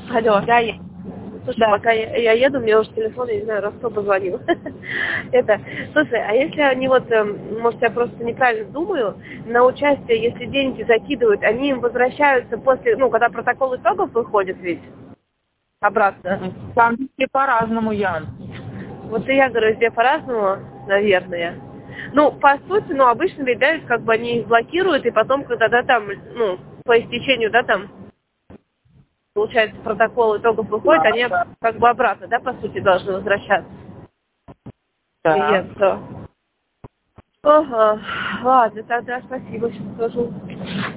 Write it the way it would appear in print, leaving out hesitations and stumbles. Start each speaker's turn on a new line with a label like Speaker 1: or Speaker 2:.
Speaker 1: Алло.
Speaker 2: Да,
Speaker 1: Слушай,
Speaker 2: да.
Speaker 1: пока я еду, мне уже телефон, я не знаю, раз кто позвонил. Слушай, а если они вот, может, я просто неправильно думаю, на участие, если деньги закидывают, они им возвращаются после, ну, когда протокол итогов выходит ведь обратно?
Speaker 2: Там везде по-разному, Ян.
Speaker 1: Вот и я говорю, везде по-разному, наверное. Ну, по сути, ну, обычно ведь, да, как бы они их блокируют, и потом, когда, да, там, ну, по истечению, да, там, получается, протокол итогов выходит, они как бы обратно, да, по сути, должны возвращаться
Speaker 2: Да.
Speaker 1: клиенту. Ага, ладно, тогда спасибо, сейчас скажу.